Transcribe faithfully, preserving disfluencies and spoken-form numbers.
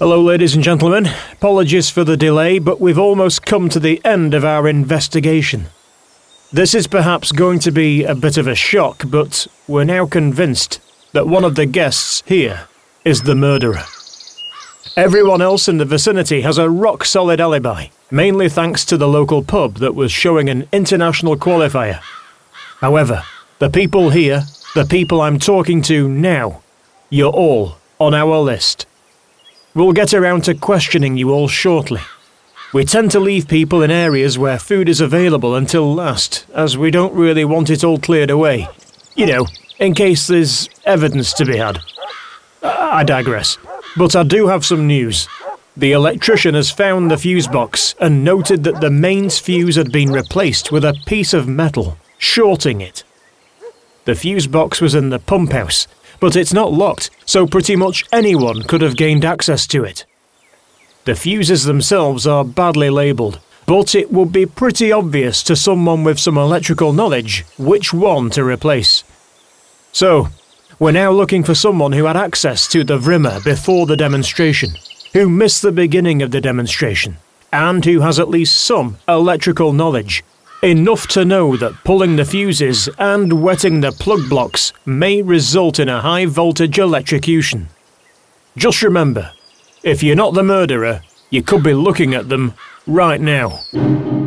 Hello, ladies and gentlemen. Apologies for the delay, but we've almost come to the end of our investigation. This is perhaps going to be a bit of a shock, but we're now convinced that one of the guests here is the murderer. Everyone else in the vicinity has a rock-solid alibi, mainly thanks to the local pub that was showing an international qualifier. However, the people here, the people I'm talking to now, you're all on our list. We'll get around to questioning you all shortly. We tend to leave people in areas where food is available until last, as we don't really want it all cleared away. You know, in case there's evidence to be had. I digress. But I do have some news. The electrician has found the fuse box and noted that the mains fuse had been replaced with a piece of metal, shorting it. The fuse box was in the pump house, but it's not locked, so pretty much anyone could have gained access to it. The fuses themselves are badly labelled, but it would be pretty obvious to someone with some electrical knowledge which one to replace. So, we're now looking for someone who had access to the Vrimmer before the demonstration, who missed the beginning of the demonstration, and who has at least some electrical knowledge. Enough to know that pulling the fuses and wetting the plug blocks may result in a high voltage electrocution. Just remember, if you're not the murderer, you could be looking at them right now.